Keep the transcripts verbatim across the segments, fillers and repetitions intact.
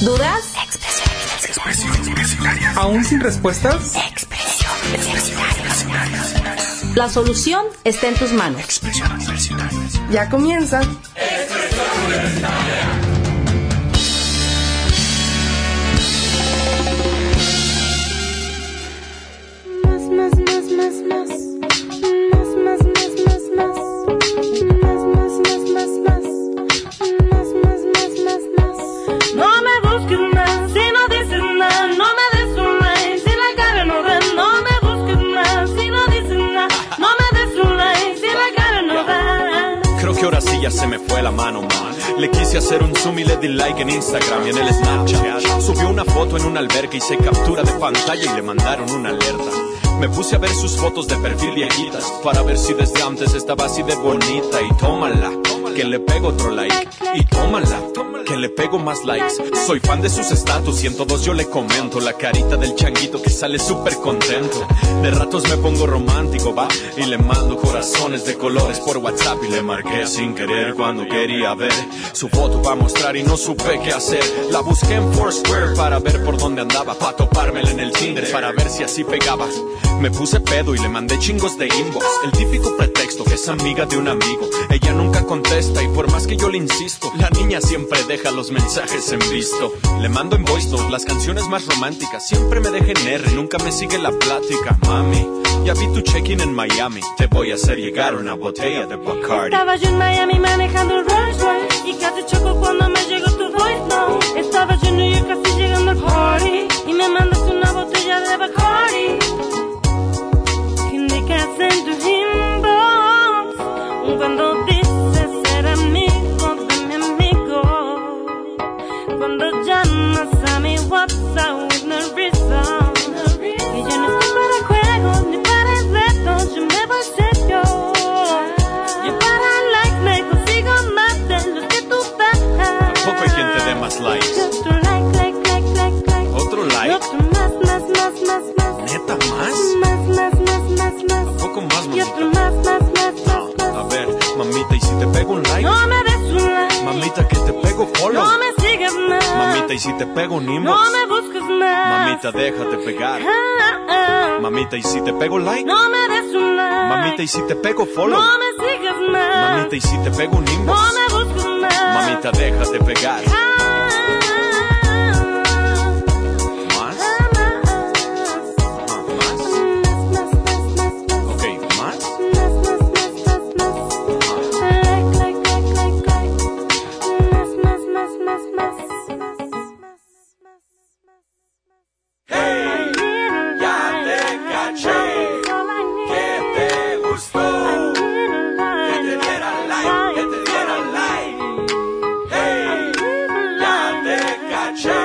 ¿Dudas? Expresión universitaria. ¿Aún sin respuestas? Expresión universitaria. La solución está en tus manos. Expresión universitaria. Ya comienza. Expresión universitaria. Se me fue la mano, man. Le quise hacer un zoom y le di like en Instagram y en el Snapchat. Subió una foto en una alberca y se captura de pantalla y le mandaron una alerta. Me puse a ver sus fotos de perfil viejitas para ver si desde antes estaba así de bonita. Y tómala, que le pego otro like. Y tómala, que le pego más likes. Soy fan de sus estatus y en todos yo le comento la carita del changuito que sale súper contento. De ratos me pongo romántico, va, y le mando corazones de colores por WhatsApp. Y le marqué sin querer cuando quería ver su foto para mostrar y no supe qué hacer. La busqué en Foursquare para ver por dónde andaba, para topármela en el Tinder para ver si así pegaba. Me puse pedo y le mandé chingos de inbox. El típico pretexto que es amiga de un amigo. Ella nunca contesta y por más que yo le insisto, la niña siempre deja los mensajes en visto. Le mando en voice note las canciones más románticas. Siempre me deja en R, nunca me sigue la plática. Mami, ya vi tu check-in en Miami. Te voy a hacer llegar una botella de Bacardi. Estaba yo en Miami manejando el Rolls Royce y casi choco cuando me llegó tu voice note. Estaba yo en New York casi llegando al party y me mandaste una botella de Bacardi. En tu inbox cuando dices ser amigo de mi amigo, cuando llamas a mi WhatsApp with no reason, y yo no estoy para juegos ni para retos, yo me voy serio. Yo para likes me consigo más de los que tú das. Tampoco hay quien te dé más likes. Otro like, like, like, like, like. Otro like. Otro más, más, más, más, más. ¿Neta más? Más, más, más, más, más. Poco más, Y otro más, más, más, más, más. A ver, mamita, ¿y si te pego un like? No me des un like. Mamita, que te pego follow. No me sigas más. Mamita, ¿y si te pego un inbox? No me busques más. Mamita, déjate pegar. Ah, ah. Mamita, ¿y si te pego like? No me des un like. Mamita, ¿y si te pego follow? No me sigas más. Mamita, ¿y si te pego un inbox? No me busques más. Mamita, déjate pegar. Ah, ¿Más? ah, más. Ah, ¿más? Más, más, más, más, más. Ok, ¿más? Más, más, más, más, más. Like, like, like, like, like. Más, más, más, más, más. Hey, ya te caché. Que te gustó. Que te diera like, que te diera like. Hey, ya te caché.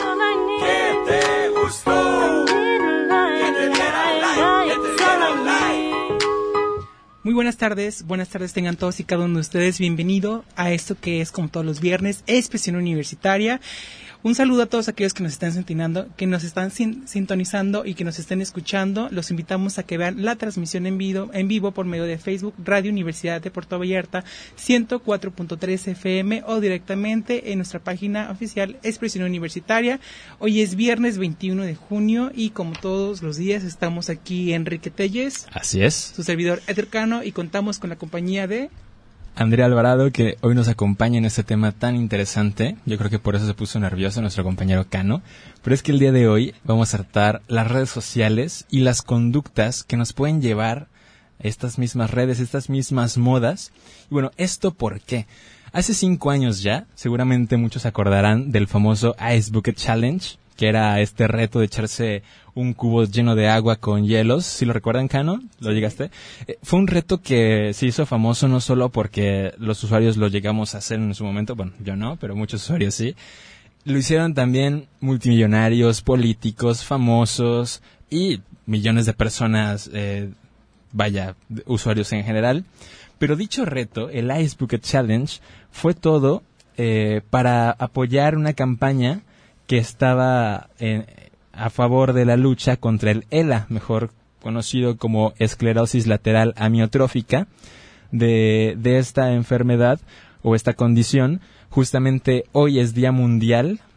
Que te gustó. Que te diera like, que te diera like. Muy buenas tardes, buenas tardes tengan todos y cada uno de ustedes. Bienvenido a esto que es como todos los viernes, Expresión Universitaria. Un saludo a todos aquellos que nos están sintonizando, que nos están sin, sintonizando y que nos estén escuchando. Los invitamos a que vean la transmisión en vivo, en vivo por medio de Facebook, Radio Universidad de Puerto Vallarta, ciento cuatro punto tres F M o directamente en nuestra página oficial Expresión Universitaria. Hoy es viernes veintiuno de junio y como todos los días estamos aquí Enrique Telles. Así es. Su servidor Eder Cano y contamos con la compañía de Andrea Alvarado, que hoy nos acompaña en este tema tan interesante. Yo creo que por eso se puso nervioso nuestro compañero Cano. Pero es que el día de hoy vamos a tratar las redes sociales y las conductas que nos pueden llevar a estas mismas redes, estas mismas modas. Y bueno, ¿esto por qué? Hace cinco años ya, seguramente muchos se acordarán del famoso Ice Bucket Challenge, que era este reto de echarse un cubo lleno de agua con hielos. ¿Sí lo recuerdan, Cano? ¿Lo llegaste? Eh, fue un reto que se hizo famoso no solo porque los usuarios lo llegamos a hacer en su momento, bueno, yo no, pero muchos usuarios sí. Lo hicieron también multimillonarios, políticos, famosos y millones de personas, eh, vaya, usuarios en general. Pero dicho reto, el Ice Bucket Challenge, fue todo eh, para apoyar una campaña que estaba en, a favor de la lucha contra el ELA, mejor conocido como esclerosis lateral amiotrófica, de, de esta enfermedad o esta condición. Justamente hoy es Día Mundial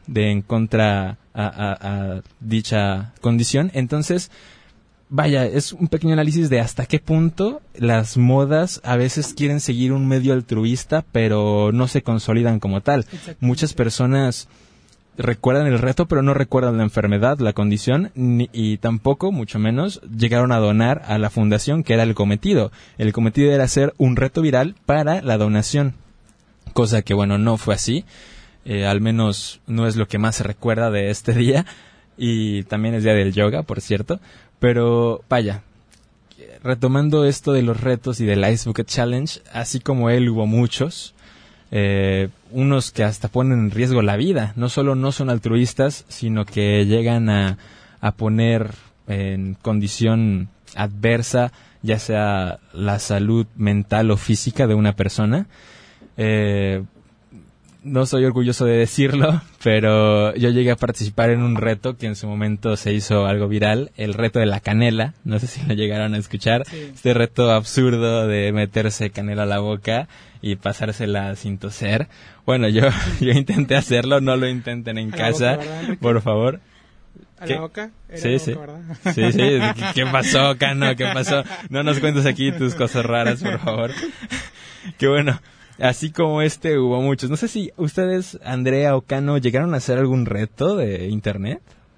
de en contra a, a, a dicha condición. Entonces, vaya, es un pequeño análisis de hasta qué punto las modas a veces quieren seguir un medio altruista, pero no se consolidan como tal. Muchas personas recuerdan el reto, pero no recuerdan la enfermedad, la condición, ni, y tampoco, mucho menos, llegaron a donar a la fundación, que era el cometido. El cometido era hacer un reto viral para la donación, cosa que, bueno, no fue así. Eh, al menos no es lo que más se recuerda de este día, y también es día del yoga, por cierto. Pero, vaya, retomando esto de los retos y del Ice Bucket Challenge, así como él hubo muchos, Eh, unos que hasta ponen en riesgo la vida. No solo no son altruistas, sino que llegan a, a poner en condición adversa, ya sea la salud mental o física de una persona. Eh, no soy orgulloso de decirlo, pero yo llegué a participar en un reto que en su momento se hizo algo viral, el reto de la canela. No sé si lo llegaron a escuchar. Sí. Este reto absurdo de meterse canela a la boca y pasársela sin toser. Bueno, yo yo intenté hacerlo, no lo intenten en casa, boca, ¿verdad, por favor. ¿A ¿Qué? La boca? Era sí, la sí. boca, ¿verdad? Sí, sí. ¿Qué pasó, Cano? ¿Qué pasó? No nos cuentes aquí tus cosas raras, por favor. Qué bueno. Así como este, hubo muchos. No sé si ustedes, Andrea o Cano, llegaron a hacer algún reto de internet.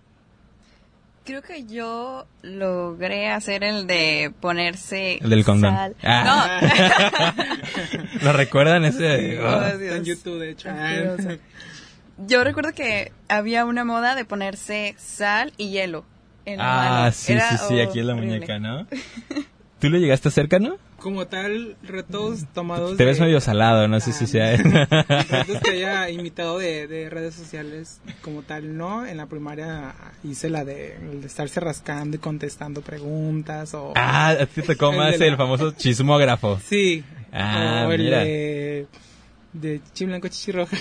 Creo que yo logré hacer el de ponerse el del condón. Sal. Ah. No. ¿Lo recuerdan ese? Oh, oh, está en YouTube, de hecho. Ah. Yo recuerdo que había una moda de ponerse sal y hielo en la ah, mano. sí, Era sí, sí, aquí en la horrible. muñeca, ¿no? ¿Tú lo llegaste a hacer, Cano? Como tal, retos tomados Te ves de... medio salado, no ah, sé si sea... Retos que haya imitado de, de redes sociales como tal, ¿no? En la primaria hice la de, el de estarse rascando y contestando preguntas o... Ah, a ti te tocó más el, el famoso chismógrafo. Sí. Ah, o el mira. de... de chiblanco chichirroja.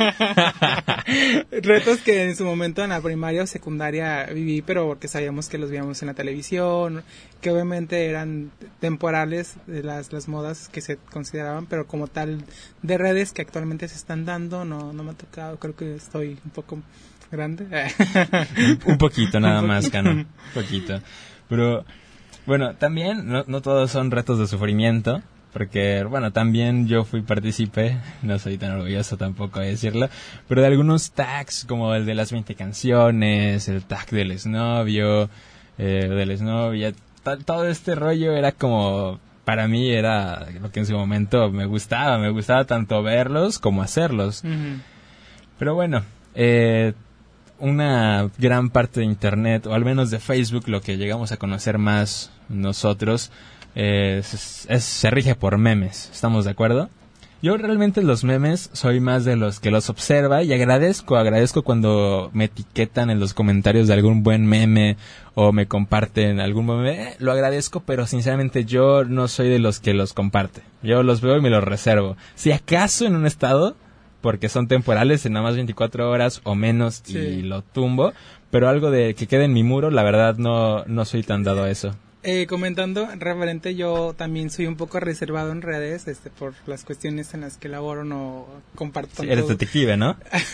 Retos que en su momento en la primaria o secundaria viví, pero porque sabíamos que los veíamos en la televisión, que obviamente eran temporales de las, las modas que se consideraban, pero como tal de redes que actualmente se están dando, no, no me ha tocado. Creo que estoy un poco grande. Un poquito nada más, Cano. Un poquito. Pero, bueno, también no, no todos son retos de sufrimiento. Porque, bueno, también yo fui partícipe, no soy tan orgulloso tampoco de decirlo, pero de algunos tags, como el de las veinte canciones, el tag del exnovio, eh, del exnovia, t- todo este rollo era como, para mí era lo que en su momento me gustaba, me gustaba tanto verlos como hacerlos. Uh-huh. Pero bueno, eh, una gran parte de internet, o al menos de Facebook, lo que llegamos a conocer más nosotros, Es, es, se rige por memes, ¿estamos de acuerdo? Yo realmente los memes soy más de los que los observa y agradezco, agradezco cuando me etiquetan en los comentarios de algún buen meme o me comparten algún meme, lo agradezco, pero sinceramente yo no soy de los que los comparte. Yo los veo y me los reservo. Si acaso en un estado, porque son temporales, en nada más veinticuatro horas o menos, sí, y lo tumbo, pero algo de que quede en mi muro, la verdad no, no soy tan dado a eso. Eh, comentando referente, yo también soy un poco reservado en redes, este, por las cuestiones en las que laboro, no comparto. Sí, eres detective, ¿no?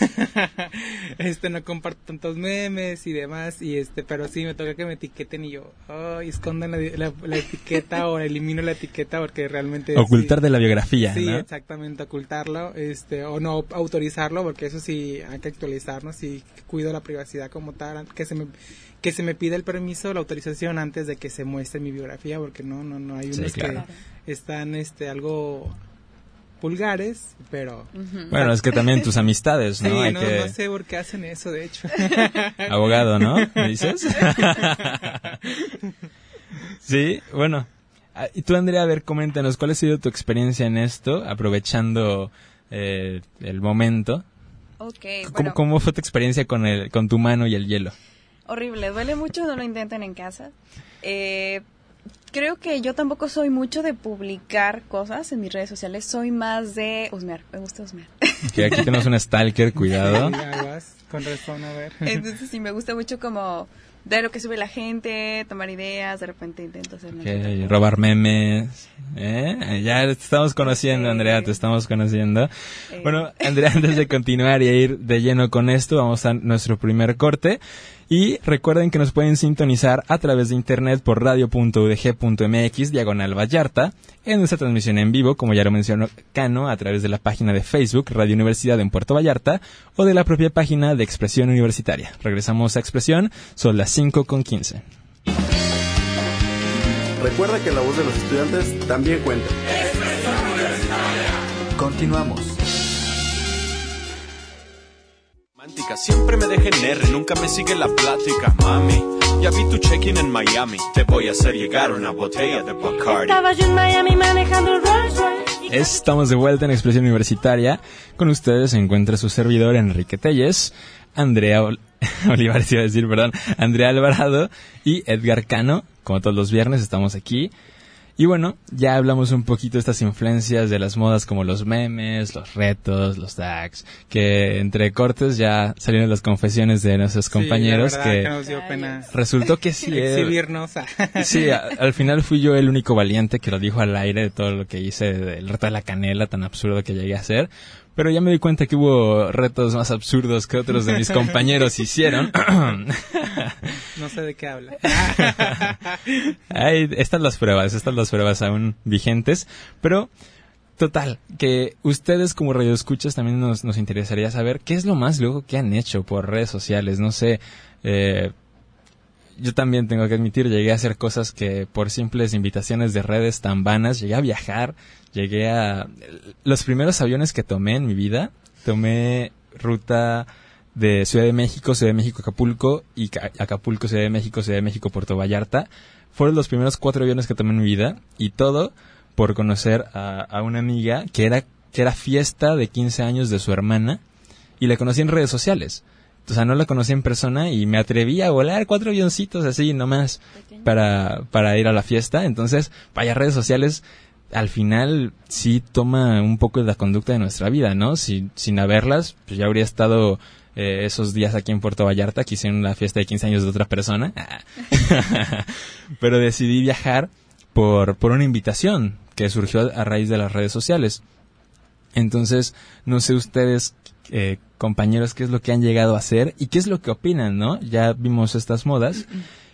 este, no comparto tantos memes y demás, y este, pero sí me toca que me etiqueten y yo, oh, y escondan la, la, la etiqueta o elimino la etiqueta porque realmente ocultar sí, de la biografía, sí, ¿no? Exactamente, ocultarlo, este, o no autorizarlo, porque eso sí hay que actualizarnos y cuido la privacidad como tal, que se me que se me pide el permiso, la autorización antes de que se muestre mi biografía, porque no no no hay unos sí, claro, que están este algo vulgares, pero uh-huh. Bueno, es que también tus amistades, ¿no? Sí, hay no, que... no sé por qué hacen eso, de hecho. Abogado, ¿no? ¿Me dices? Sí, bueno. Y tú, Andrea, a ver, coméntanos, ¿cuál ha sido tu experiencia en esto, aprovechando eh, el momento? Okay, ¿Cómo, bueno. ¿Cómo fue tu experiencia con el con tu mano y el hielo? Horrible, duele mucho, no lo intenten en casa. Eh, creo que yo tampoco soy mucho de publicar cosas en mis redes sociales, soy más de husmear, me gusta husmear. Que aquí tenemos un stalker, cuidado. Sí, aguas, con razón, a ver. Entonces sí, me gusta mucho como de lo que sube la gente, tomar ideas, de repente intento hacer... Okay, robar memes, ¿eh? Ya te estamos conociendo, Andrea, te estamos conociendo. Eh. Bueno, Andrea, antes de continuar y ir de lleno con esto, vamos a nuestro primer corte. Y recuerden que nos pueden sintonizar a través de internet por radio punto u d g punto m x diagonal Vallarta, en nuestra transmisión en vivo, como ya lo mencionó Cano, a través de la página de Facebook Radio Universidad en Puerto Vallarta o de la propia página de Expresión Universitaria. Regresamos a Expresión, son las cinco con quince. Recuerda que la voz de los estudiantes también cuenta. Expresión Universitaria. Continuamos. Siempre me deja en R, nunca me sigue la plática, mami. Ya vi tu check-in en Miami, te voy a hacer llegar una botella de Bacardi. Estaba yo en Miami manejando el Rolls Royce. Estamos de vuelta en Expresión Universitaria. Con ustedes se encuentra su servidor Enrique Telles, Andrea Ol- Olivares, iba a decir, perdón, Andrea Alvarado y Edgar Cano. Como todos los viernes estamos aquí. Y bueno, ya hablamos un poquito de estas influencias de las modas como los memes, los retos, los tags, que entre cortes ya salieron las confesiones de nuestros compañeros, sí, la que, que nos dio pena resultó que sí. Exhibirnos. Sí, a, al final fui yo el único valiente que lo dijo al aire de todo lo que hice, del reto de la canela tan absurdo que llegué a hacer. Pero ya me di cuenta que hubo retos más absurdos que otros de mis compañeros hicieron. No sé de qué habla. Ahí están las pruebas, están las pruebas aún vigentes. Pero, total, que ustedes como radioescuchas también nos, nos interesaría saber qué es lo más loco que han hecho por redes sociales. No sé, eh... yo también tengo que admitir, llegué a hacer cosas que por simples invitaciones de redes tan vanas, llegué a viajar, llegué a... Los primeros aviones que tomé en mi vida, tomé ruta de Ciudad de México, Ciudad de México, Acapulco, y Acapulco, Ciudad de México, Ciudad de México, Puerto Vallarta. Fueron los primeros cuatro aviones que tomé en mi vida, y todo por conocer a, a una amiga que era, que era fiesta de quince años de su hermana, y la conocí en redes sociales. O sea, no la conocí en persona y me atreví a volar cuatro avioncitos así nomás para, para ir a la fiesta. Entonces, vaya, redes sociales al final sí toma un poco de la conducta de nuestra vida, ¿no? Si, sin haberlas, pues ya habría estado eh, esos días aquí en Puerto Vallarta, que hice una fiesta de quince años de otra persona. Pero decidí viajar por, por una invitación que surgió a raíz de las redes sociales. Entonces, no sé ustedes, eh, compañeros, qué es lo que han llegado a hacer y qué es lo que opinan, ¿no? Ya vimos estas modas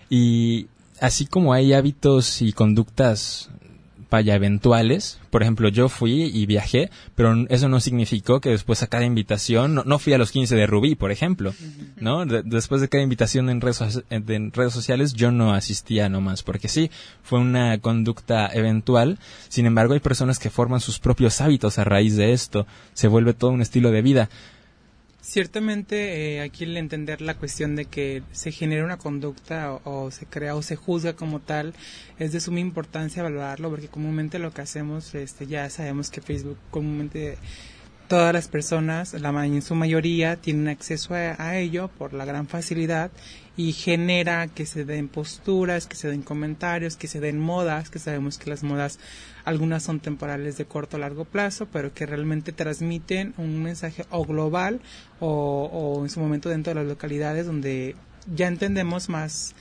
y así como hay hábitos y conductas vaya eventuales, por ejemplo, yo fui y viajé, pero eso no significó que después a cada invitación, no, no fui a los quince de Rubí, por ejemplo, ¿no? De, después de cada invitación en redes, en redes sociales yo no asistía nomás, porque sí, fue una conducta eventual. Sin embargo, hay personas que forman sus propios hábitos a raíz de esto, se vuelve todo un estilo de vida. Ciertamente, eh, aquí el entender la cuestión de que se genera una conducta o, o se crea o se juzga como tal, es de suma importancia valorarlo, porque comúnmente lo que hacemos, este, ya sabemos que Facebook comúnmente todas las personas, la en su mayoría, tienen acceso a, a ello por la gran facilidad y genera que se den posturas, que se den comentarios, que se den modas, que sabemos que las modas algunas son temporales de corto o largo plazo, pero que realmente transmiten un mensaje o global o, o en su momento dentro de las localidades donde ya entendemos más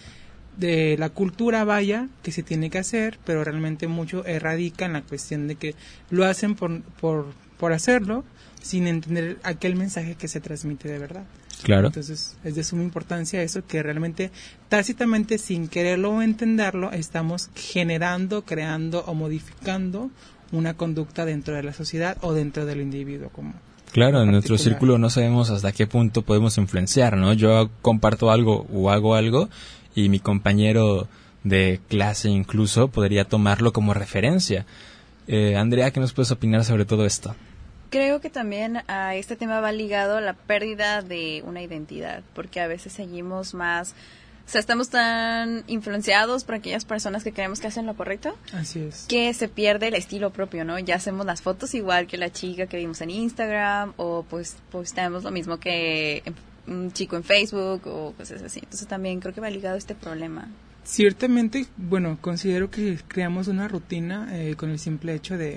de la cultura vaya que se tiene que hacer, pero realmente mucho radica en la cuestión de que lo hacen por, por, por hacerlo sin entender aquel mensaje que se transmite de verdad. Claro. Entonces es de suma importancia eso, que realmente tácitamente sin quererlo o entenderlo estamos generando, creando o modificando una conducta dentro de la sociedad o dentro del individuo como claro, en nuestro círculo no sabemos hasta qué punto podemos influenciar, ¿no? Yo comparto algo o hago algo y mi compañero de clase incluso podría tomarlo como referencia. Eh, Andrea, ¿qué nos puedes opinar sobre todo esto? Creo que también a este tema va ligado a la pérdida de una identidad, porque a veces seguimos más, o sea, estamos tan influenciados por aquellas personas que creemos que hacen lo correcto, así es, que se pierde el estilo propio, ¿no? Ya hacemos las fotos igual que la chica que vimos en Instagram, o pues posteamos lo mismo que un chico en Facebook o cosas así. Entonces también creo que va ligado a este problema. Ciertamente, bueno, considero que creamos una rutina eh, con el simple hecho de,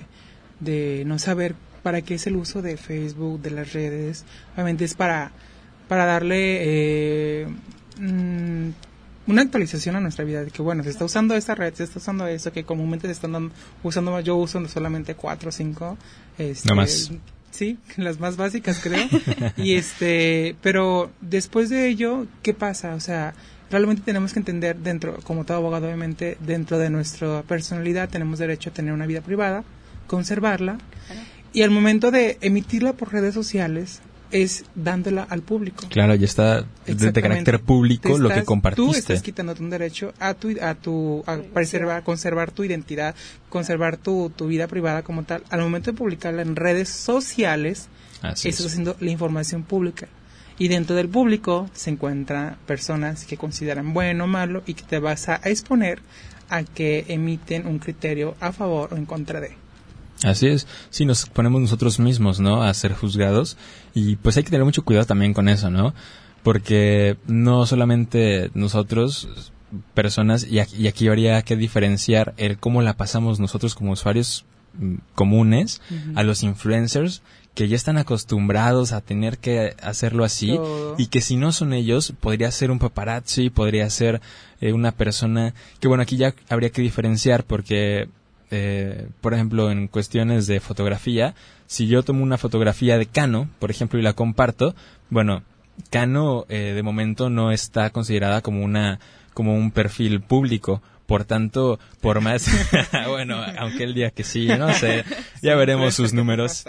de no saber para qué es el uso de Facebook, de las redes. Obviamente es para, para darle, eh, mmm, una actualización a nuestra vida, de que bueno, se está usando esta red, se está usando eso, que comúnmente se están dando, usando más, yo uso solamente cuatro o cinco, este, no más. Sí, las más básicas creo, y este, pero después de ello, ¿qué pasa? O sea, realmente tenemos que entender dentro, como todo abogado obviamente, dentro de nuestra personalidad tenemos derecho a tener una vida privada, conservarla, y al momento de emitirla por redes sociales, es dándola al público. Claro, ya está de, de carácter público estás, lo que compartiste. Tú estás quitándote un derecho a tu a tu a preservar, conservar tu identidad, conservar tu, tu vida privada como tal. Al momento de publicarla en redes sociales, Así estás es. haciendo la información pública. Y dentro del público se encuentran personas que consideran bueno o malo y que te vas a exponer a que emiten un criterio a favor o en contra de. Así es, sí, nos ponemos nosotros mismos, ¿no?, a ser juzgados, y pues hay que tener mucho cuidado también con eso, ¿no?, porque no solamente nosotros, personas, y aquí, y aquí habría que diferenciar el cómo la pasamos nosotros como usuarios mm, comunes, uh-huh, a los influencers, que ya están acostumbrados a tener que hacerlo así, Todo. y que si no son ellos, podría ser un paparazzi, podría ser eh, una persona, que bueno, aquí ya habría que diferenciar, porque... Eh, por ejemplo, en cuestiones de fotografía, si yo tomo una fotografía de Cano, por ejemplo, y la comparto, bueno, Cano eh, de momento no está considerada como una como un perfil público, por tanto, por más, bueno, aunque el día que sí, no sé, ya veremos sus números.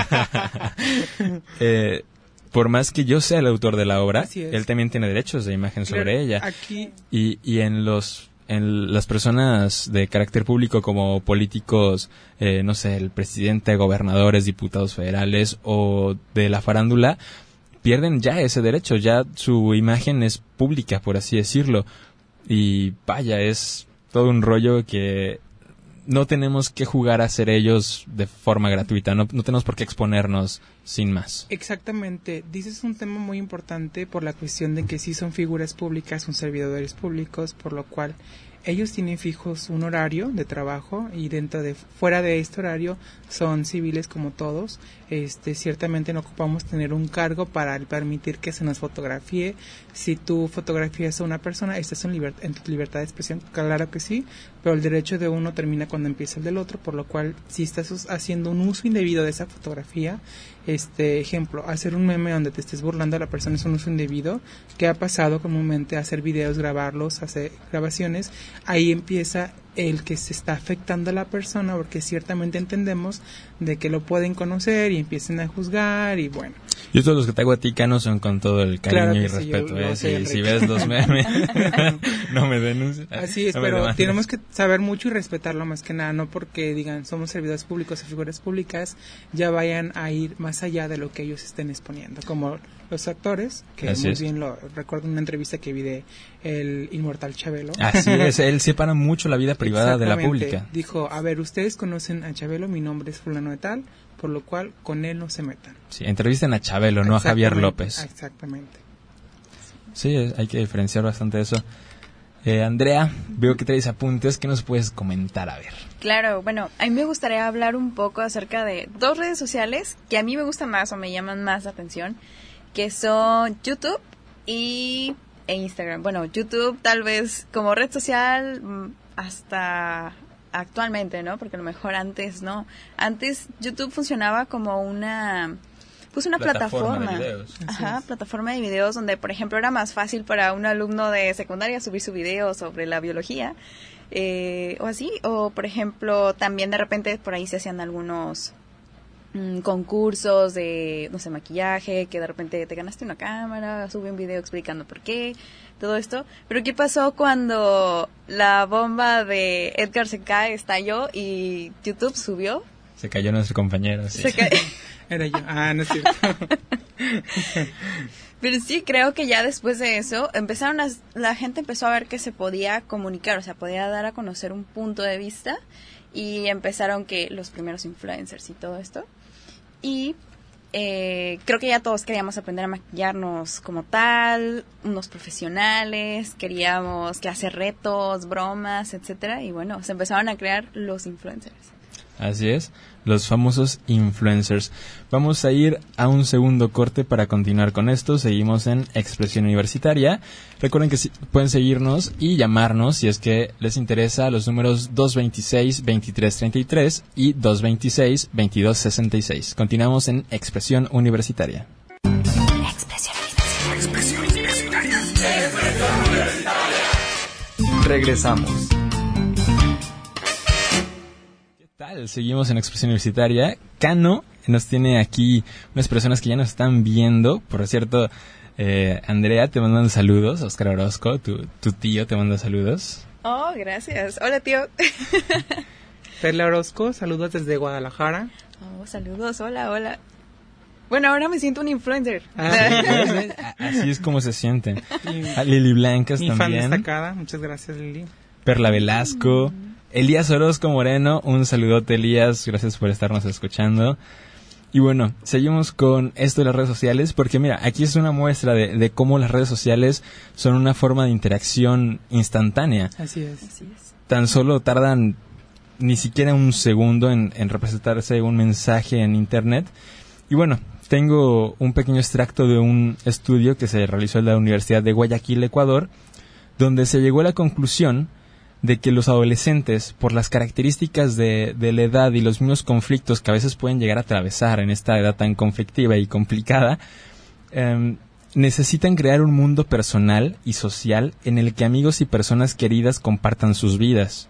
eh, por más que yo sea el autor de la obra, él también tiene derechos de imagen sobre claro, ella. Aquí... Y, y en los en las personas de carácter público como políticos, eh, no sé, el presidente, gobernadores, diputados federales o de la farándula, pierden ya ese derecho, ya su imagen es pública, por así decirlo. Y vaya, es todo un rollo que no tenemos que jugar a ser ellos de forma gratuita, no, no tenemos por qué exponernos sin más. Exactamente, dices un tema muy importante por la cuestión de que sí son figuras públicas, son servidores públicos, por lo cual ellos tienen fijos un horario de trabajo y dentro de fuera de este horario son civiles como todos. Este, ciertamente no ocupamos tener un cargo para permitir que se nos fotografíe. Si tú fotografías a una persona, estás en, liber- en tu libertad de expresión, claro que sí, pero el derecho de uno termina cuando empieza el del otro, por lo cual si estás haciendo un uso indebido de esa fotografía, este ejemplo, hacer un meme donde te estés burlando a la persona es un uso indebido, que ha pasado comúnmente, hacer videos, grabarlos, hacer grabaciones, ahí empieza el que se está afectando a la persona, porque ciertamente entendemos de que lo pueden conocer y empiecen a juzgar y bueno. Yo todos los que te hago a ti, Cano, son con todo el cariño claro y sí, respeto. Eh, si, si ves los memes, no me denuncies. Así es, no pero tenemos que saber mucho y respetarlo más que nada, no porque digan somos servidores públicos o figuras públicas, ya vayan a ir más allá de lo que ellos estén exponiendo, como los actores, que Así muy es. bien lo recuerdo en una entrevista que vi de el inmortal Chabelo. Así es, él separa mucho la vida privada de la pública. Dijo, a ver, ustedes conocen a Chabelo, mi nombre es fulano de tal, por lo cual con él no se metan. Sí, entrevisten a Chabelo, no a Javier López. Exactamente. Sí, hay que diferenciar bastante eso. Eh, Andrea, veo que traes apuntes, ¿qué nos puedes comentar? A ver. Claro, bueno, a mí me gustaría hablar un poco acerca de dos redes sociales que a mí me gustan más o me llaman más la atención, que son YouTube y e Instagram. Bueno, YouTube tal vez como red social hasta actualmente, ¿no? Porque a lo mejor antes no. Antes YouTube funcionaba como una pues una plataforma, plataforma de videos. Ajá, es. plataforma de videos donde, por ejemplo, era más fácil para un alumno de secundaria subir su video sobre la biología eh, o así, o por ejemplo, también de repente por ahí se hacían algunos concursos de, no sé, maquillaje, que de repente te ganaste una cámara, sube un video explicando por qué, todo esto. Pero ¿qué pasó cuando la bomba de Edgar se cae, estalló y YouTube subió? Se cayó nuestro compañero. Sí. Se ca- Era yo. Ah, no es cierto. Pero sí, creo que ya después de eso, empezaron a, la gente empezó a ver que se podía comunicar, o sea, podía dar a conocer un punto de vista y empezaron que los primeros influencers y todo esto. Y eh, creo que ya todos queríamos aprender a maquillarnos como tal, unos profesionales, queríamos que hacer retos, bromas, etcétera. Y bueno, se empezaron a crear los influencers. Así es, los famosos influencers. Vamos a ir a un segundo corte para continuar con esto. Seguimos en Expresión Universitaria. Recuerden que si, pueden seguirnos y llamarnos si es que les interesa, los números dos veintiséis, veintitrés treinta y tres y dos veintiséis, veintidós sesenta y seis. Continuamos en Expresión Universitaria. Expresión Universitaria. Expresión Universitaria. Expresión Universitaria. Regresamos. Seguimos en Expresión Universitaria. Cano nos tiene aquí unas personas que ya nos están viendo. Por cierto, eh, Andrea te mandan saludos. Oscar Orozco, tu, tu tío, te manda saludos. Oh, gracias. Hola, tío. Perla Orozco, saludos desde Guadalajara. Oh, saludos. Hola, hola. Bueno, ahora me siento un influencer. Ah, sí, así es como se sienten. A Lili Blancas Mi también. fan destacada. Muchas gracias, Lili. Perla Velasco. Mm. Elías Orozco Moreno, un saludote, Elías, gracias por estarnos escuchando. Y bueno, seguimos con esto de las redes sociales, porque mira, aquí es una muestra de, de cómo las redes sociales son una forma de interacción instantánea. Así es. Así es. Tan solo tardan ni siquiera un segundo en, en representarse un mensaje en internet. Y bueno, tengo un pequeño extracto de un estudio que se realizó en la Universidad de Guayaquil, Ecuador, donde se llegó a la conclusión de que los adolescentes, por las características de, de la edad y los mismos conflictos que a veces pueden llegar a atravesar en esta edad tan conflictiva y complicada, eh, necesitan crear un mundo personal y social en el que amigos y personas queridas compartan sus vidas.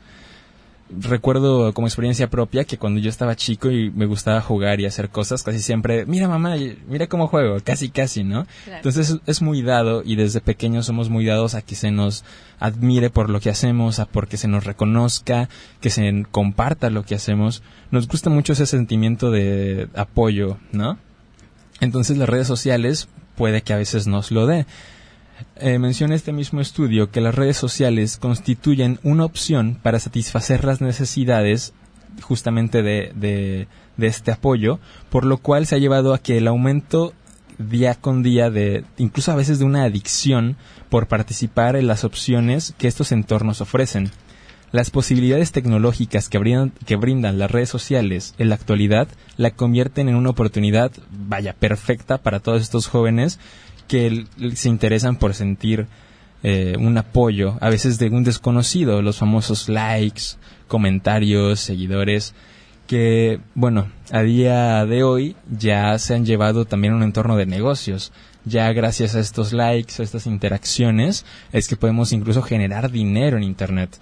Recuerdo como experiencia propia que cuando yo estaba chico y me gustaba jugar y hacer cosas, casi siempre, mira mamá, mira cómo juego, casi casi, ¿no? Claro. Entonces es, es muy dado, y desde pequeños somos muy dados a que se nos admire por lo que hacemos, a porque se nos reconozca, que se comparta lo que hacemos. Nos gusta mucho ese sentimiento de apoyo, ¿no? Entonces las redes sociales puede que a veces nos lo dé. Eh, menciona este mismo estudio que las redes sociales constituyen una opción para satisfacer las necesidades justamente de, de, de este apoyo, por lo cual se ha llevado a que el aumento día con día de, incluso a veces de una adicción por participar en las opciones que estos entornos ofrecen. Las posibilidades tecnológicas que brindan, que brindan las redes sociales en la actualidad la convierten en una oportunidad, vaya, perfecta para todos estos jóvenes que se interesan por sentir eh, un apoyo, a veces de un desconocido, los famosos likes, comentarios, seguidores, que, bueno, a día de hoy ya se han llevado también a un entorno de negocios. Ya gracias a estos likes, a estas interacciones, es que podemos incluso generar dinero en Internet.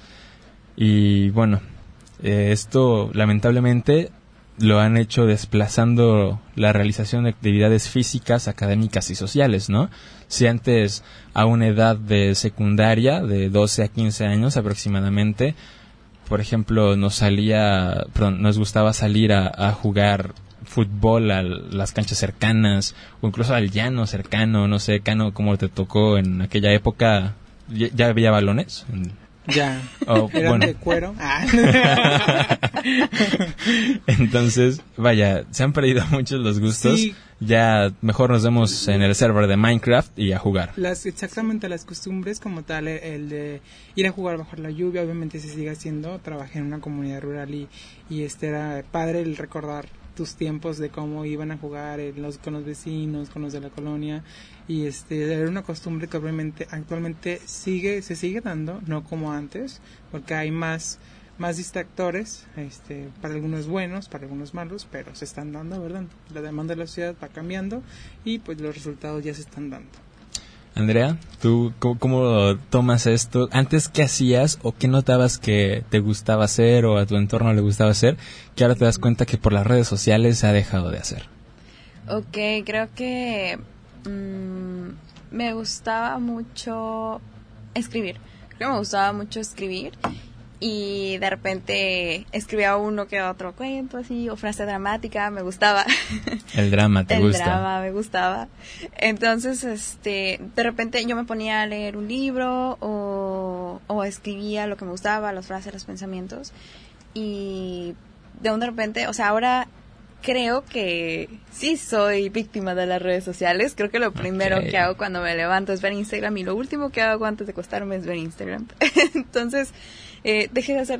Y bueno, eh, esto lamentablemente lo han hecho desplazando la realización de actividades físicas, académicas y sociales, ¿no? Si antes, a una edad de secundaria, de doce a quince años aproximadamente, por ejemplo, nos salía, perdón, nos gustaba salir a, a jugar fútbol a las canchas cercanas, o incluso al llano cercano, no sé, Cano, ¿cómo te tocó en aquella época? ¿Ya, ya había balones? Ya, oh, eran bueno. de cuero. Ah. Entonces, vaya, se han perdido muchos los gustos. Sí. Ya mejor nos vemos en el server de Minecraft y a jugar. Las, exactamente las costumbres como tal, el de ir a jugar bajo la lluvia, obviamente se sigue haciendo. Trabajé en una comunidad rural y, y este era padre el recordar tus tiempos de cómo iban a jugar eh, los, con los vecinos, con los de la colonia, y este era una costumbre que obviamente actualmente sigue se sigue dando, no como antes, porque hay más más distractores, este para algunos buenos, para algunos malos, pero se están dando, ¿verdad? La demanda de la sociedad va cambiando y pues los resultados ya se están dando. Andrea, ¿tú cómo, cómo tomas esto? ¿Antes qué hacías o qué notabas que te gustaba hacer o a tu entorno le gustaba hacer, que ahora te das cuenta que por las redes sociales se ha dejado de hacer? Ok, creo que mmm, me gustaba mucho escribir. Creo que me gustaba mucho escribir y de repente escribía uno que otro cuento así o frase dramática, me gustaba. El drama, ¿te El gusta? El drama, me gustaba. Entonces, este, de repente yo me ponía a leer un libro o, o escribía lo que me gustaba, las frases, los pensamientos, y de un de repente, o sea, ahora creo que sí soy víctima de las redes sociales. Creo que lo primero okay. que hago cuando me levanto es ver Instagram, y lo último que hago antes de acostarme es ver Instagram. Entonces, eh, dejé de hacerlo.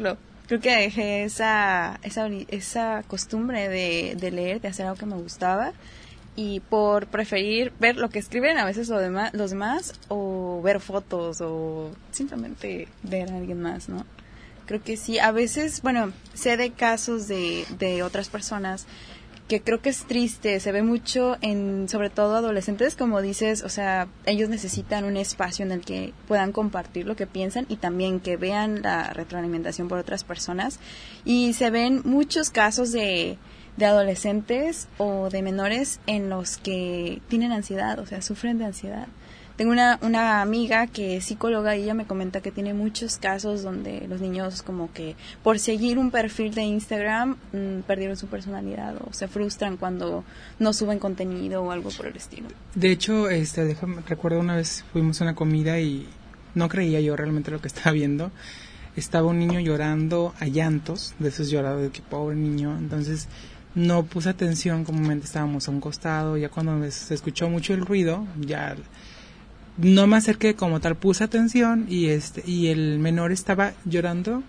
creo que dejé esa esa, esa costumbre de, de leer, de hacer algo que me gustaba, y por preferir ver lo que escriben a veces los demás, los demás o ver fotos o simplemente ver a alguien más, ¿no? Creo que sí, a veces, bueno, sé de casos de, de otras personas que creo que es triste, se ve mucho en, sobre todo adolescentes, como dices, o sea, ellos necesitan un espacio en el que puedan compartir lo que piensan y también que vean la retroalimentación por otras personas. Y se ven muchos casos de, de adolescentes o de menores en los que tienen ansiedad, o sea, sufren de ansiedad. Tengo una, una amiga que es psicóloga y ella me comenta que tiene muchos casos donde los niños como que por seguir un perfil de Instagram mmm, perdieron su personalidad o se frustran cuando no suben contenido o algo por el estilo. De hecho, este, déjame, recuerdo una vez fuimos a una comida y no creía yo realmente lo que estaba viendo. Estaba un niño llorando a llantos, de esos llorados de que pobre niño, entonces no puse atención, comúnmente estábamos a un costado, ya cuando se escuchó mucho el ruido, ya... no me acerqué como tal, puse atención y este y el menor estaba llorando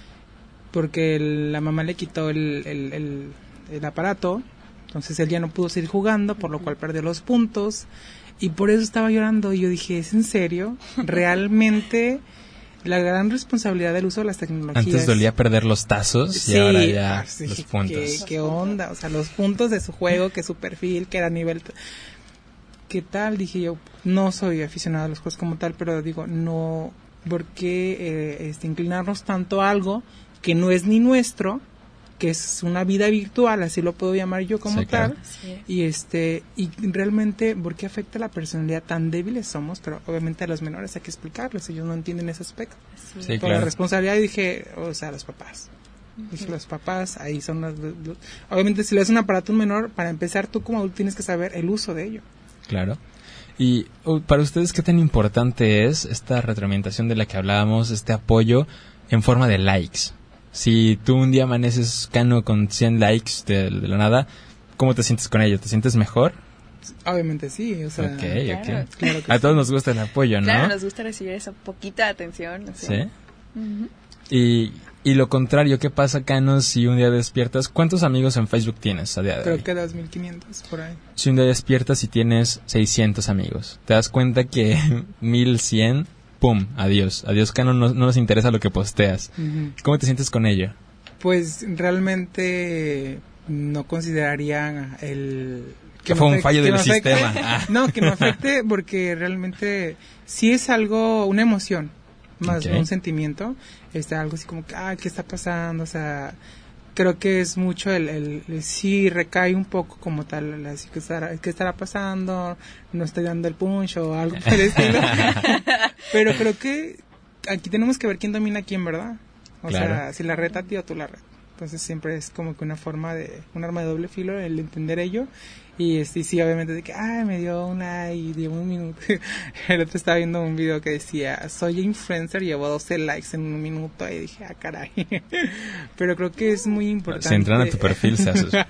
porque el, la mamá le quitó el, el, el, el aparato, entonces él ya no pudo seguir jugando, por lo cual perdió los puntos y por eso estaba llorando. Y yo dije, ¿es en serio? Realmente la gran responsabilidad del uso de las tecnologías. Antes dolía perder los tazos sí, y ahora ya sí, los puntos. ¿qué, qué onda? O sea, los puntos de su juego, que su perfil, que era nivel... ¿Qué tal? Dije yo, no soy aficionado a los juegos como tal, pero digo, no, ¿por qué eh, este, inclinarnos tanto a algo que no es ni nuestro, que es una vida virtual, así lo puedo llamar yo como sí, tal, claro. y este y realmente, ¿por qué afecta la personalidad? Tan débiles somos, pero obviamente a los menores hay que explicarles, ellos no entienden ese aspecto. Sí, sí, Por claro. la responsabilidad dije, o sea, los papás. Dije, los papás, ahí son los, los... Obviamente, si le das un aparato a un menor, para empezar, tú como adulto tienes que saber el uso de ello. Claro. Y uh, para ustedes, ¿qué tan importante es esta retroalimentación de la que hablábamos, este apoyo en forma de likes? Si tú un día amaneces, Cano, con cien likes de, de la nada, ¿cómo te sientes con ello? ¿Te sientes mejor? Obviamente sí, o sea... Ok, claro. ok. Claro que A sí. todos nos gusta el apoyo, ¿no? Claro, nos gusta recibir esa poquita atención. O sea. Sí. Uh-huh. Y, y lo contrario, ¿qué pasa, Cano, si un día despiertas? ¿Cuántos amigos en Facebook tienes a día de Creo hoy? que dos mil quinientos por ahí. Si un día despiertas y tienes seiscientos amigos, te das cuenta que mil cien, pum, adiós. Adiós, Cano, no, no nos interesa lo que posteas. Uh-huh. ¿Cómo te sientes con ello? Pues realmente no consideraría el... Que fue un afecte- fallo que del me afecte. sistema. Ah. No, que me afecte porque realmente sí es algo, una emoción, más Ok. un sentimiento, este, algo así como que, ah, ¿qué está pasando? O sea, creo que es mucho el, el, el sí recae un poco como tal, así que estará, ¿qué estará pasando? No estoy dando el punch o algo por el estilo. Pero creo que aquí tenemos que ver quién domina a quién, ¿verdad? O Claro. sea, si la reta a ti o tú la reta. Entonces siempre es como que una forma de, un arma de doble filo el entender ello. Y este, sí, obviamente de que, ay, me dio una y dio un minuto. El otro estaba viendo un video que decía, soy influencer, llevo doce likes en un minuto. Y dije, ah, caray. Pero creo que es muy importante. Si entran a tu perfil, se asustan.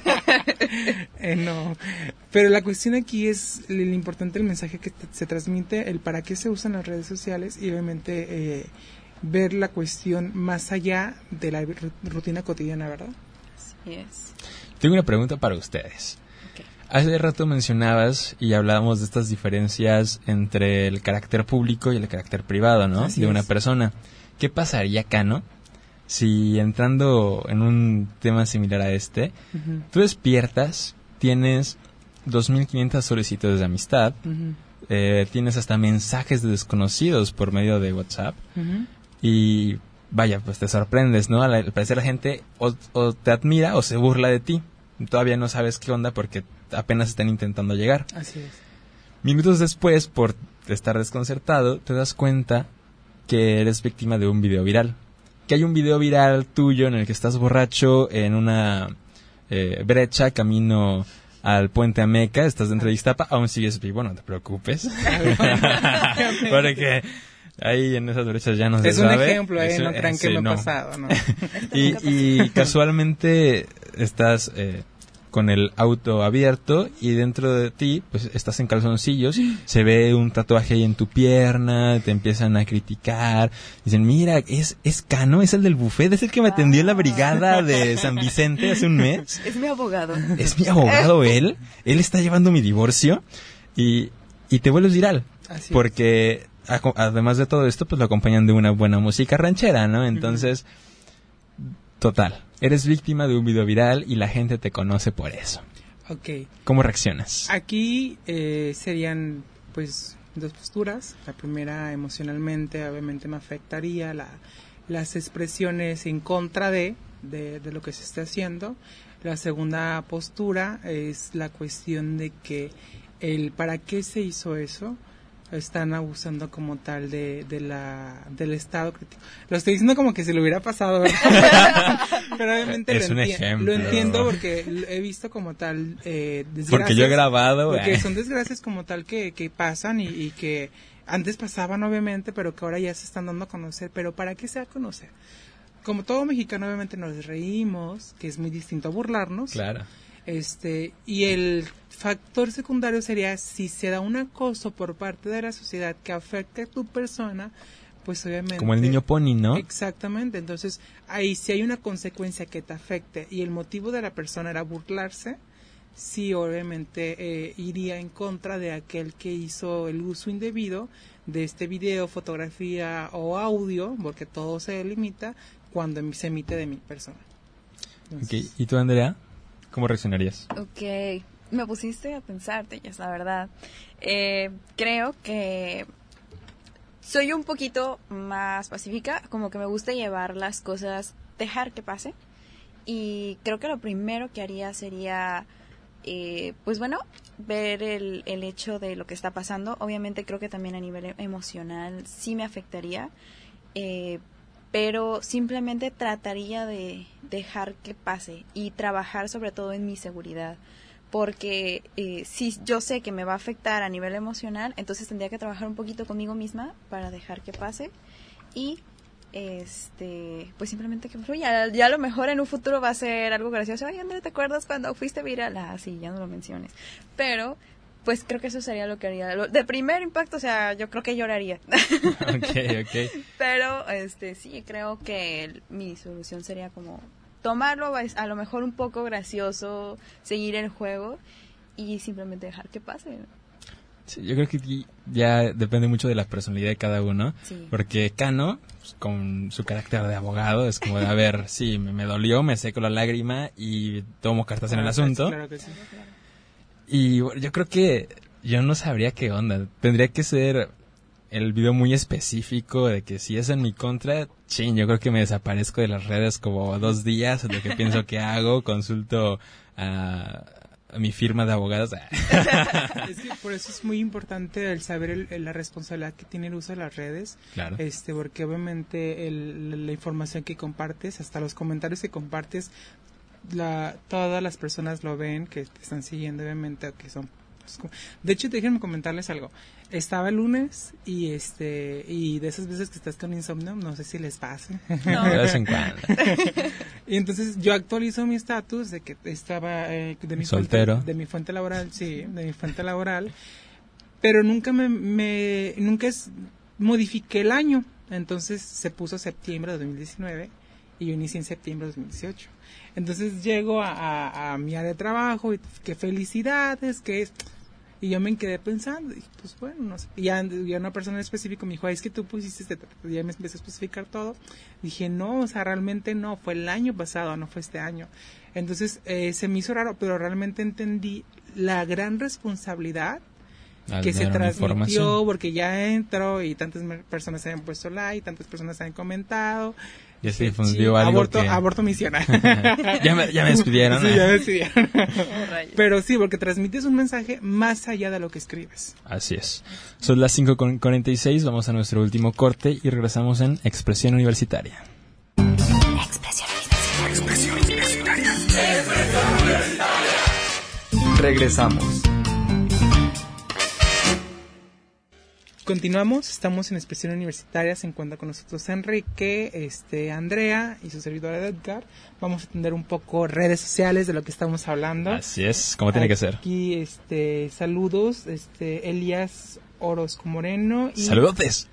eh, no. Pero la cuestión aquí es lo importante, el mensaje que te, se transmite, el para qué se usan las redes sociales y obviamente eh, ver la cuestión más allá de la rutina cotidiana, ¿verdad? Así es. Tengo una pregunta para ustedes. Okay. Hace rato mencionabas y hablábamos de estas diferencias entre el carácter público y el carácter privado, ¿no? Así de una es. persona. ¿Qué pasaría, Cano, si entrando en un tema similar a este, Uh-huh. tú despiertas, tienes dos mil quinientas solicitudes de amistad, Uh-huh. eh, tienes hasta mensajes de desconocidos por medio de WhatsApp Uh-huh. y vaya, pues te sorprendes, ¿no? Al, al parecer la gente o, o te admira o se burla de ti. Todavía no sabes qué onda porque apenas están intentando llegar. Así es. Minutos después, por estar desconcertado, te das cuenta que eres víctima de un video viral. Que hay un video viral tuyo en el que estás borracho en una eh, brecha camino al puente Ameca, estás dentro de Ixtapa, aún sigues vivo, no te preocupes. Porque ahí en esas brechas ya no se Es un sabe. ejemplo, ¿eh? Es un- No crean que sí, me no. ha pasado, ¿no? y, y casualmente estás eh, con el auto abierto y dentro de ti pues estás en calzoncillos, se ve un tatuaje ahí en tu pierna, te empiezan a criticar, dicen, mira, es es Cano, es el del buffet, es el que me atendió en la brigada de San Vicente hace un mes. Es mi abogado. Es mi abogado él, él está llevando mi divorcio y, y te vuelves viral. Así porque a, además de todo esto pues lo acompañan de una buena música ranchera, ¿no? Entonces, uh-huh. total, eres víctima de un video viral y la gente te conoce por eso. Ok. ¿Cómo reaccionas? Aquí eh, serían pues dos posturas. La primera, emocionalmente, obviamente me afectaría la, las expresiones en contra de, de, de lo que se está haciendo. La segunda postura es la cuestión de que el para qué se hizo eso. Están abusando como tal de, de la del estado crítico. Lo estoy diciendo como que se lo hubiera pasado, ¿verdad? Pero obviamente es lo, un enti- ejemplo. lo entiendo porque he visto como tal eh, desgracias. Porque yo he grabado. Porque eh. son desgracias como tal que, que pasan y, y que antes pasaban obviamente, pero que ahora ya se están dando a conocer. Pero ¿para qué se da a conocer? Como todo mexicano obviamente nos reímos, que es muy distinto a burlarnos. Claro. Este, y el factor secundario sería si se da un acoso por parte de la sociedad que afecte a tu persona, pues obviamente... Como el niño pony, ¿no? Exactamente, entonces ahí si hay una consecuencia que te afecte y el motivo de la persona era burlarse, sí obviamente eh, iría en contra de aquel que hizo el uso indebido de este video, fotografía o audio, porque todo se limita cuando se emite de mi persona. Entonces, okay. ¿Y tú, Andrea? ¿Cómo reaccionarías? Ok, me pusiste a pensarte, ya es la verdad. Eh, creo que soy un poquito más pacífica, como que me gusta llevar las cosas, dejar que pase. Y creo que lo primero que haría sería, eh, pues bueno, ver el, el hecho de lo que está pasando. Obviamente creo que también a nivel emocional sí me afectaría, eh, pero simplemente trataría de dejar que pase y trabajar sobre todo en mi seguridad, porque eh, si yo sé que me va a afectar a nivel emocional, entonces tendría que trabajar un poquito conmigo misma para dejar que pase y este pues simplemente que fluya. Ya a lo mejor en un futuro va a ser algo gracioso. Ay, Andrea, ¿te acuerdas cuando fuiste viral? Ah, sí, ya no lo menciones. Pero pues creo que eso sería lo que haría. Lo, de primer impacto, o sea, yo creo que lloraría. Ok, ok. Pero, este, sí, creo que el, mi solución sería como tomarlo a lo mejor un poco gracioso, seguir el juego y simplemente dejar que pase. Sí, yo creo que ya depende mucho de la personalidad de cada uno. Sí. Porque Cano, pues, con su carácter de abogado, es como de, a ver, sí, me, me dolió, me seco la lágrima y tomo cartas en el asunto. Claro que sí. Y bueno, yo creo que yo no sabría qué onda. Tendría que ser el video muy específico de que si es en mi contra, ching, yo creo que me desaparezco de las redes como dos días, de que pienso que hago, consulto a, a mi firma de abogados. Es que por eso es muy importante el saber el, el, la responsabilidad que tiene el uso de las redes. Claro. Este, porque obviamente el, la información que compartes, hasta los comentarios que compartes, La, todas las personas lo ven, que te están siguiendo obviamente, que son pues, de hecho déjenme comentarles algo. Estaba el lunes y este y de esas veces que estás con insomnio, no sé si les pase. No. De vez en cuando. Y entonces yo actualizo mi estatus de que estaba eh, de mi soltero, fuente, de mi fuente laboral, sí, de mi fuente laboral, pero nunca me, me nunca es, modifiqué el año, entonces se puso septiembre de dos mil diecinueve y yo inicié en septiembre de dos mil dieciocho. Entonces llego a, a, a mi área de trabajo y qué felicidades, que es... Y yo me quedé pensando, y pues bueno, no sé. Y ya, ya una persona en específico me dijo, es que tú pusiste este... Ya me empecé a especificar todo. Dije, no, o sea, realmente no, fue el año pasado, no fue este año. Entonces eh, se me hizo raro, pero realmente entendí la gran responsabilidad Al que se transmitió, porque ya entró y tantas personas habían puesto like, tantas personas habían comentado. Ya se difundió algo aborto, que... aborto misional. ya, me, ya me despidieron. Sí, ya me despidieron. Pero sí, porque transmites un mensaje más allá de lo que escribes. Así es. Son las cinco con cuarenta y seis, vamos a nuestro último corte y regresamos en Expresión Universitaria. Expresión Universitaria. Expresión Universitaria. Expresión Universitaria. Regresamos. Continuamos, estamos en Expresión Universitaria, se encuentra con nosotros Enrique, este, Andrea y su servidora Edgar. Vamos a atender un poco redes sociales de lo que estamos hablando. Así es, como tiene que ser. Aquí, este, saludos, este, Elías Orozco Moreno. Y ¡saludotes!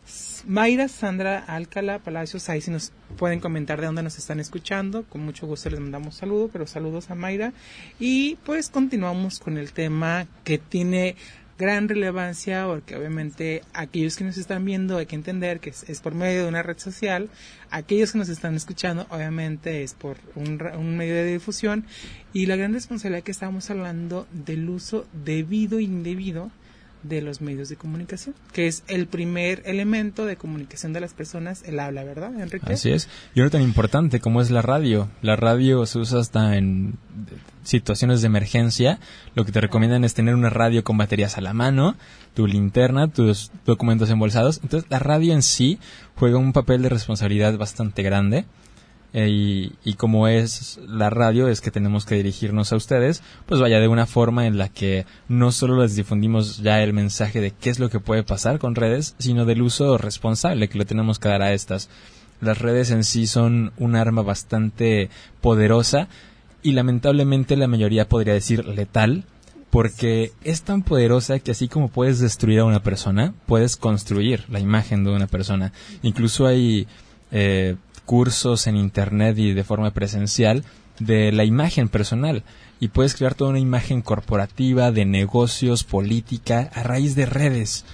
Mayra Sandra Alcala Palacios, ahí si nos pueden comentar de dónde nos están escuchando, con mucho gusto les mandamos saludos, pero saludos a Mayra. Y pues continuamos con el tema que tiene gran relevancia, porque obviamente aquellos que nos están viendo hay que entender que es, es por medio de una red social, aquellos que nos están escuchando obviamente es por un, un medio de difusión, y la gran responsabilidad que estamos hablando del uso debido e indebido de los medios de comunicación, que es el primer elemento de comunicación de las personas, el habla, ¿verdad, Enrique? Así es, y uno tan importante como es la radio. La radio se usa hasta en situaciones de emergencia. Lo que te recomiendan es tener una radio con baterías a la mano, tu linterna, tus documentos embolsados. Entonces la radio en sí juega un papel de responsabilidad bastante grande. Eh, y, y como es la radio, es que tenemos que dirigirnos a ustedes, pues vaya, de una forma en la que no solo les difundimos ya el mensaje de qué es lo que puede pasar con redes, sino del uso responsable que le tenemos que dar a estas. Las redes en sí son un arma bastante poderosa y lamentablemente la mayoría podría decir letal, porque es tan poderosa que así como puedes destruir a una persona, puedes construir la imagen de una persona. Incluso hay eh, cursos en internet y de forma presencial de la imagen personal, y puedes crear toda una imagen corporativa, de negocios, política, a raíz de redes.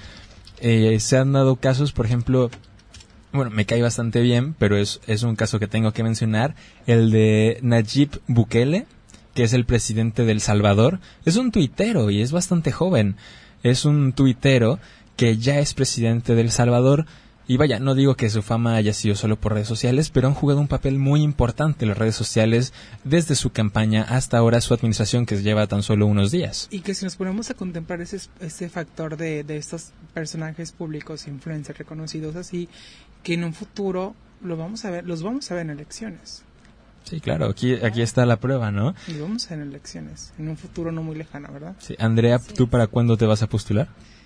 Eh, se han dado casos, por ejemplo, bueno, me cae bastante bien, pero es, es un caso que tengo que mencionar, el de Nayib Bukele, que es el presidente de El Salvador. Es un tuitero y es bastante joven. Es un tuitero que ya es presidente de El Salvador. Y vaya, no digo que su fama haya sido solo por redes sociales, pero han jugado un papel muy importante en las redes sociales desde su campaña hasta ahora su administración, que lleva tan solo unos días. Y que si nos ponemos a contemplar ese, ese factor de, de estos personajes públicos, influencers reconocidos así, que en un futuro lo vamos a ver, los vamos a ver en elecciones. Sí, claro, aquí aquí está la prueba, ¿no? Y lo vamos a ver en elecciones, en un futuro no muy lejano, ¿verdad? Sí, Andrea, Sí. ¿tú para cuándo te vas a postular?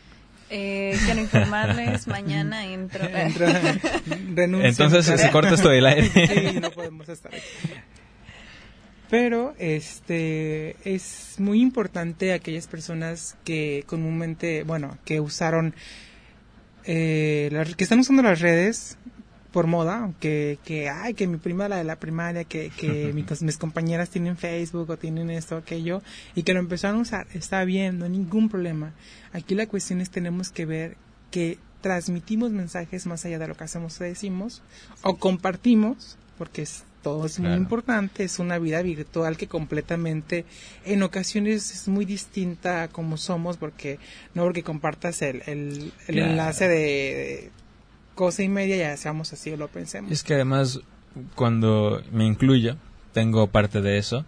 Eh, quiero informarles, mañana entro. Entra- renuncia. Entonces se corta esto del aire. Sí, no podemos estar aquí. Pero este es muy importante aquellas personas que comúnmente, bueno, que usaron, eh, las- que están usando las redes por moda, que, que ay, que mi prima, la de la primaria, que, que mi- mis compañeras tienen Facebook o tienen esto o aquello, y que lo empezaron a usar. Está bien, no hay ningún problema. Aquí la cuestión es tenemos que ver que transmitimos mensajes más allá de lo que hacemos o decimos, o compartimos, porque es, todo es muy Claro. importante, es una vida virtual que completamente, en ocasiones es muy distinta a como somos, porque no porque compartas el, el, el Claro. enlace de, de cosa y media, ya seamos así o lo pensemos. Es que además, cuando me incluyo, tengo parte de eso.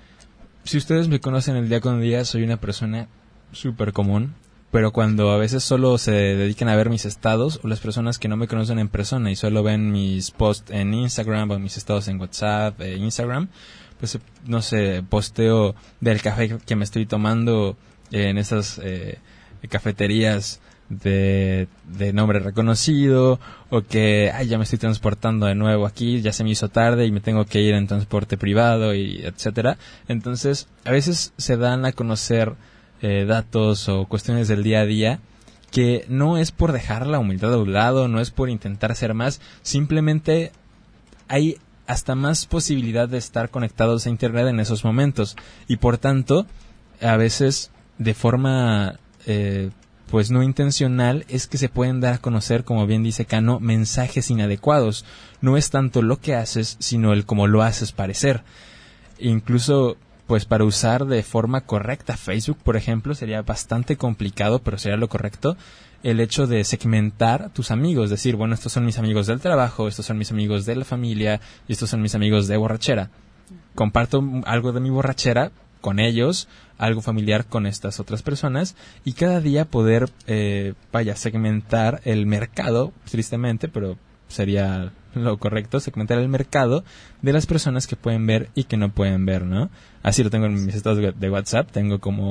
Si ustedes me conocen el día con día, soy una persona súper común, pero cuando a veces solo se dedican a ver mis estados, o las personas que no me conocen en persona y solo ven mis posts en Instagram o mis estados en WhatsApp e Instagram, pues no sé, posteo del café que me estoy tomando en esas eh, cafeterías de, de nombre reconocido, o que ay, ya me estoy transportando de nuevo aquí, ya se me hizo tarde y me tengo que ir en transporte privado, y etcétera. Entonces, a veces se dan a conocer eh, datos o cuestiones del día a día que no es por dejar la humildad a un lado, no es por intentar ser más, simplemente hay hasta más posibilidad de estar conectados a internet en esos momentos, y por tanto, a veces de forma eh, pues no intencional, es que se pueden dar a conocer, como bien dice Cano, mensajes inadecuados. No es tanto lo que haces, sino el cómo lo haces parecer. Incluso, pues para usar de forma correcta Facebook, por ejemplo, sería bastante complicado, pero sería lo correcto, el hecho de segmentar tus amigos, decir, bueno, estos son mis amigos del trabajo, estos son mis amigos de la familia, y estos son mis amigos de borrachera. Comparto algo de mi borrachera con ellos, algo familiar con estas otras personas, y cada día poder, eh, vaya, segmentar el mercado, tristemente, pero sería lo correcto, segmentar el mercado de las personas que pueden ver y que no pueden ver, ¿no? Así lo tengo en mis estados de WhatsApp, tengo como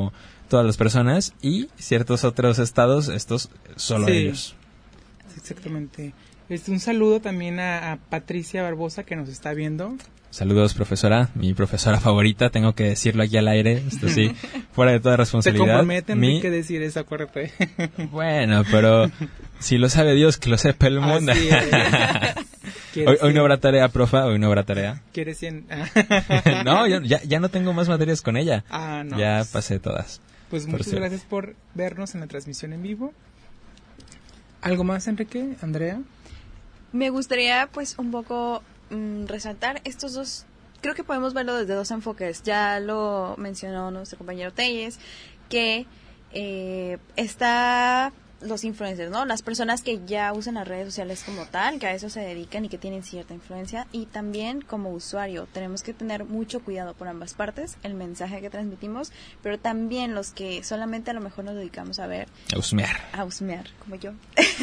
todas las personas, y ciertos otros estados, estos solo Sí. ellos. Exactamente. Este, un saludo también a, a Patricia Barbosa, que nos está viendo. Saludos, profesora, mi profesora favorita, tengo que decirlo aquí al aire, esto sí, fuera de toda Se responsabilidad. compromete, Mi- Enrique, decir eso, acuérdate. Bueno, pero si lo sabe Dios, que lo sepa el mundo. Así es. Hoy, ¿Quieres hoy no cien? habrá tarea, profa, hoy no habrá tarea. ¿Quieres cien? No, yo ya, ya no tengo más materias con ella. Ah, no. Ya pues, pasé todas. Pues por muchas cierto. gracias por vernos en la transmisión en vivo. ¿Algo más, Enrique? ¿Andrea? Me gustaría pues un poco mm, resaltar estos dos, creo que podemos verlo desde dos enfoques. Ya lo mencionó nuestro compañero Telles, que eh, está los influencers, ¿no? Las personas que ya usan las redes sociales como tal, que a eso se dedican y que tienen cierta influencia, y también como usuario tenemos que tener mucho cuidado por ambas partes, el mensaje que transmitimos, pero también los que solamente a lo mejor nos dedicamos a ver, A husmear. a husmear, como yo.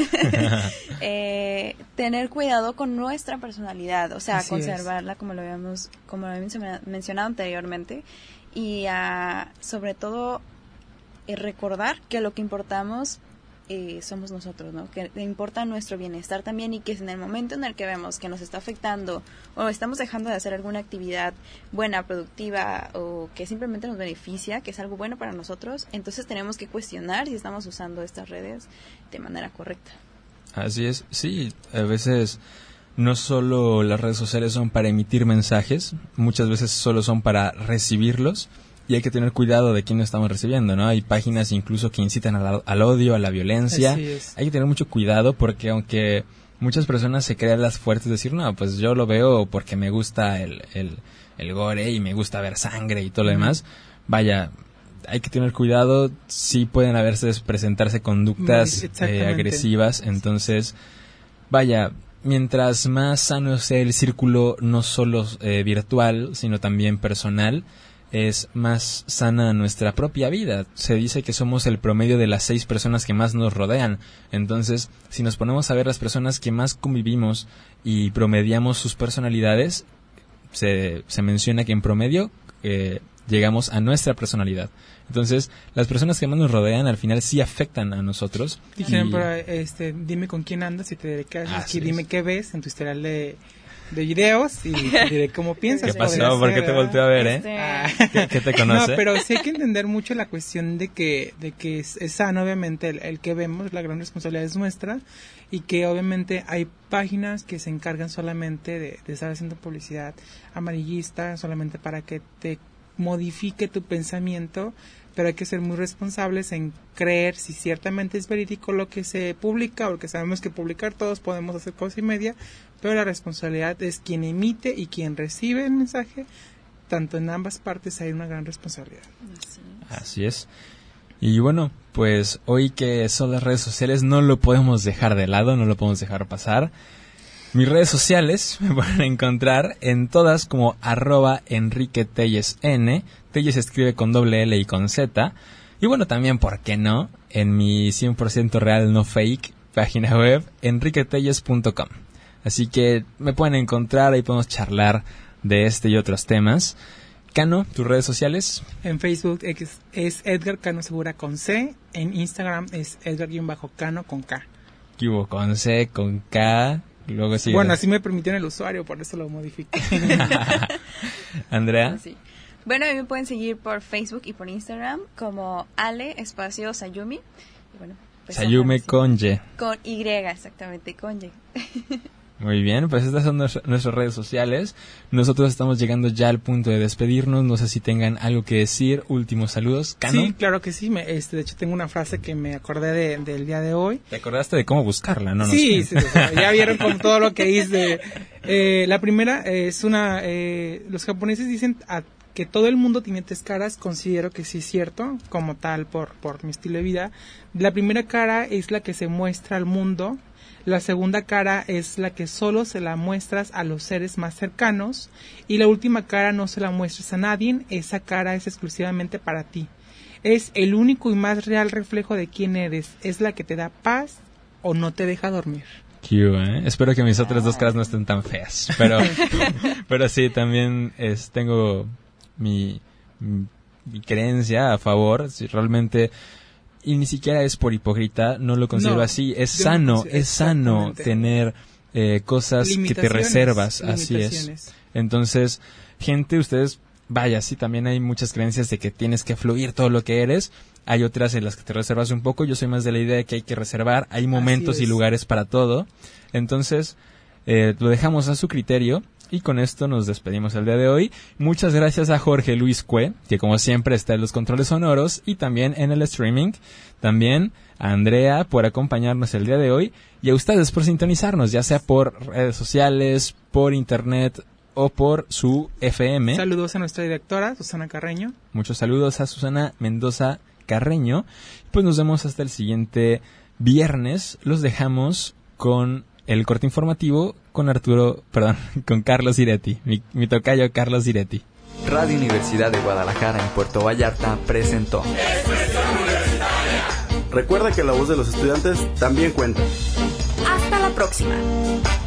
eh, tener cuidado con nuestra personalidad, o sea, Así conservarla como lo habíamos, como lo habíamos mencionado anteriormente, y a, sobre todo eh, recordar que lo que importamos eh, somos nosotros, ¿no? Que importa nuestro bienestar también, y que en el momento en el que vemos que nos está afectando o estamos dejando de hacer alguna actividad buena, productiva, o que simplemente nos beneficia, que es algo bueno para nosotros, entonces tenemos que cuestionar si estamos usando estas redes de manera correcta. Así es, sí, a veces no solo las redes sociales son para emitir mensajes, muchas veces solo son para recibirlos, y hay que tener cuidado de quién lo estamos recibiendo, ¿no? Hay páginas incluso que incitan al, al odio, a la violencia. Así es. Hay que tener mucho cuidado, porque aunque muchas personas se crean las fuertes de decir, no, pues yo lo veo porque me gusta el, el, el gore y me gusta ver sangre y todo lo Ujú. demás, vaya, hay que tener cuidado, sí pueden a veces presentarse conductas Muy- eh, exactamente. agresivas, entonces, vaya, mientras más sano sea el círculo, no solo eh, virtual, sino también personal, es más sana nuestra propia vida. Se dice que somos el promedio de las seis personas que más nos rodean. Entonces, si nos ponemos a ver las personas que más convivimos y promediamos sus personalidades, se, se menciona que en promedio eh, llegamos a nuestra personalidad. Entonces, las personas que más nos rodean al final sí afectan a nosotros. Dijeron, Y- pero, este, dime con quién andas y te diré qué haces, Así y dime es. qué ves en tu historial de, de videos y te diré cómo piensas. ¿Qué podría pasó? ¿Por qué ser, te ¿verdad? volteó a ver, eh? Este, Ah. ¿Qué, qué te conoce? No, pero sí hay que entender mucho la cuestión de que, de que es, es sano, obviamente, el, el que vemos, la gran responsabilidad es nuestra, y que obviamente hay páginas que se encargan solamente de, de estar haciendo publicidad amarillista, solamente para que te modifique tu pensamiento, pero hay que ser muy responsables en creer si ciertamente es verídico lo que se publica, porque sabemos que publicar todos podemos hacer cosa y media, pero la responsabilidad es quien emite y quien recibe el mensaje. Tanto en ambas partes hay una gran responsabilidad. así. Así es. Y bueno, pues hoy que son las redes sociales no lo podemos dejar de lado, no lo podemos dejar pasar. Mis redes sociales me pueden encontrar en todas como arroba Enrique Telles N. Telles se escribe con doble L y con Z. Y bueno, también, ¿por qué no? En mi cien por ciento real, no fake, página web, enrique telles punto com. Así que me pueden encontrar, ahí podemos charlar de este y otros temas. Cano, tus redes sociales. En Facebook es, es Edgar Cano Segura con C. En Instagram es Edgar-Cano con K. ¿Qué hubo? Con C, con K, luego sí. Bueno, así me permitieron el usuario, por eso lo modifiqué. Andrea. Sí. Bueno, a mí me pueden seguir por Facebook y por Instagram como Ale espacio Sayumi. Y bueno, pues Sayume ojalá, sí. con Y. Con Y, exactamente, con Y. Muy bien, pues estas son nuestra- nuestras redes sociales. Nosotros estamos llegando ya al punto de despedirnos. No sé si tengan algo que decir. Últimos saludos. Cano, Sí, claro que sí. Me, este, de hecho, tengo una frase que me acordé de- del día de hoy. ¿te acordaste de cómo buscarla? No, no sí, sé. sí, o sea, ya vieron con todo lo que hice. Eh, la primera eh, es una... Eh, los japoneses dicen a- que todo el mundo tiene tres caras. Considero que sí es cierto, como tal, por, por mi estilo de vida. La primera cara es la que se muestra al mundo. La segunda cara es la que solo se la muestras a los seres más cercanos. Y la última cara no se la muestras a nadie. Esa cara es exclusivamente para ti. Es el único y más real reflejo de quién eres. Es la que te da paz o no te deja dormir. Cute, ¿eh? Espero que mis otras dos caras no estén tan feas. Pero, pero sí, también es, tengo mi, mi, mi creencia a favor, si realmente, y ni siquiera es por hipócrita, no lo considero No, así, es yo sano, no considero- es sano exactamente. tener eh, cosas que te Limitaciones, reservas, así es. limitaciones. Entonces, gente, ustedes, vaya, sí, también hay muchas creencias de que tienes que fluir todo lo que eres, hay otras en las que te reservas un poco, yo soy más de la idea de que hay que reservar, hay momentos y es. lugares para todo, entonces, eh, lo dejamos a su criterio. Y con esto nos despedimos el día de hoy. Muchas gracias a Jorge Luis Cue, que como siempre está en los controles sonoros y también en el streaming. También a Andrea por acompañarnos el día de hoy y a ustedes por sintonizarnos, ya sea por redes sociales, por internet o por su F M. Saludos a nuestra directora, Susana Carreño. Muchos saludos a Susana Mendoza Carreño. Pues nos vemos hasta el siguiente viernes. Los dejamos con el corte informativo con Arturo, perdón, con Carlos Iretti, mi, mi tocayo Carlos Iretti. Radio Universidad de Guadalajara en Puerto Vallarta presentó. Recuerda que la voz de los estudiantes también cuenta. Hasta la próxima.